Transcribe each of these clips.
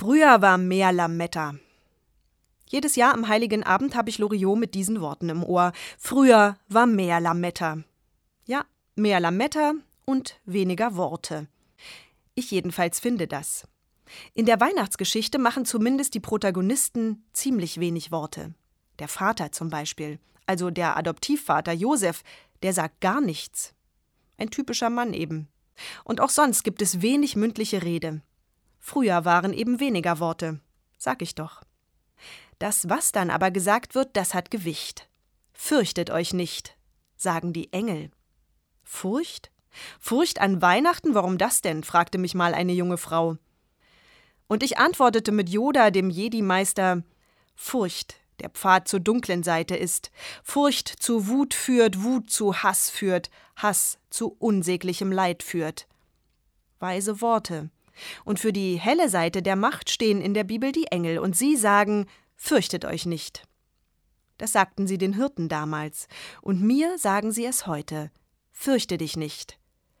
Früher war mehr Lametta. Jedes Jahr am Heiligen Abend habe ich Loriot mit diesen Worten im Ohr. Früher war mehr Lametta. Ja, mehr Lametta und weniger Worte. Ich jedenfalls finde das. In der Weihnachtsgeschichte machen zumindest die Protagonisten ziemlich wenig Worte. Der Vater zum Beispiel, also der Adoptivvater Josef, der sagt gar nichts. Ein typischer Mann eben. Und auch sonst gibt es wenig mündliche Rede. Früher waren eben weniger Worte, sag ich doch. Das, was dann aber gesagt wird, das hat Gewicht. Fürchtet euch nicht, sagen die Engel. Furcht? Furcht an Weihnachten? Warum das denn? Fragte mich mal eine junge Frau. Und ich antwortete mit Yoda, dem Jedi-Meister: Furcht, der Pfad zur dunklen Seite ist. Furcht zu Wut führt, Wut zu Hass führt, Hass zu unsäglichem Leid führt. Weise Worte. Und für die helle Seite der Macht stehen in der Bibel die Engel, und sie sagen: Fürchtet euch nicht. Das sagten sie den Hirten damals, und mir sagen sie es heute: Fürchte dich nicht.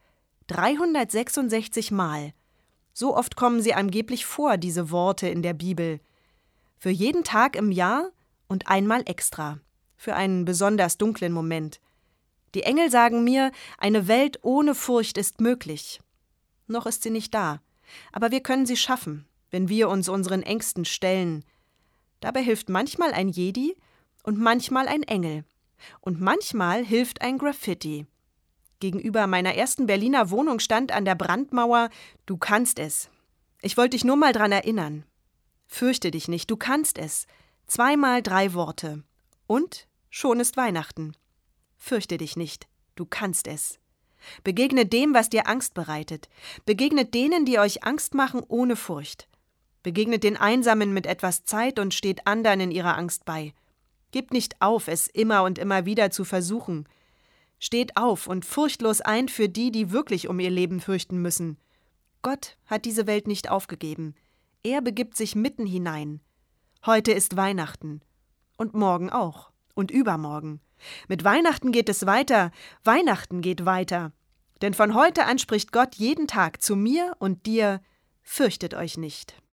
366 Mal. So oft kommen sie angeblich vor, diese Worte in der Bibel. Für jeden Tag im Jahr und einmal extra. Für einen besonders dunklen Moment. Die Engel sagen mir, eine Welt ohne Furcht ist möglich. Noch ist sie nicht da. Aber wir können sie schaffen, wenn wir uns unseren Ängsten stellen. Dabei hilft manchmal ein Jedi und manchmal ein Engel. Und manchmal hilft ein Graffiti. Gegenüber meiner ersten Berliner Wohnung stand an der Brandmauer: Du kannst es. Ich wollte dich nur mal dran erinnern. Fürchte dich nicht, du kannst es. 2-mal 3 Worte. Und schon ist Weihnachten. Fürchte dich nicht, du kannst es. Begegnet dem, was dir Angst bereitet. Begegnet denen, die euch Angst machen, ohne Furcht. Begegnet den Einsamen mit etwas Zeit und steht anderen in ihrer Angst bei. Gebt nicht auf, es immer und immer wieder zu versuchen. Steht auf und furchtlos ein für die, die wirklich um ihr Leben fürchten müssen. Gott hat diese Welt nicht aufgegeben. Er begibt sich mitten hinein. Heute ist Weihnachten. Und morgen auch. Und übermorgen. Mit Weihnachten geht es weiter. Weihnachten geht weiter. Denn von heute an spricht Gott jeden Tag zu mir und dir: Fürchtet euch nicht.